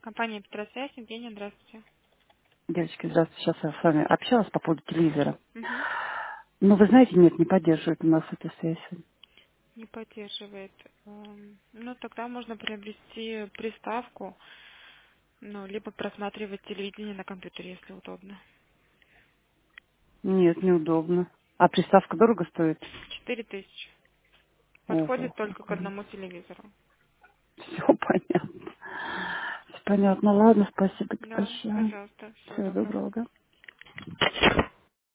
Компания Петросвязь, Евгения, здравствуйте. Девочки, здравствуйте. Сейчас я с вами общалась по поводу телевизора. Мгм. Ну, вы знаете, нет, не поддерживает у нас эту связь. Не поддерживает. Ну, тогда можно приобрести приставку, ну, либо просматривать телевидение на компьютере, если удобно. Нет, неудобно. А приставка дорого стоит? 4000. Ого, Подходит только к одному телевизору. все понятно. Все понятно. Ладно, спасибо Да, большое. пожалуйста. Всего Всего доброго. доброго.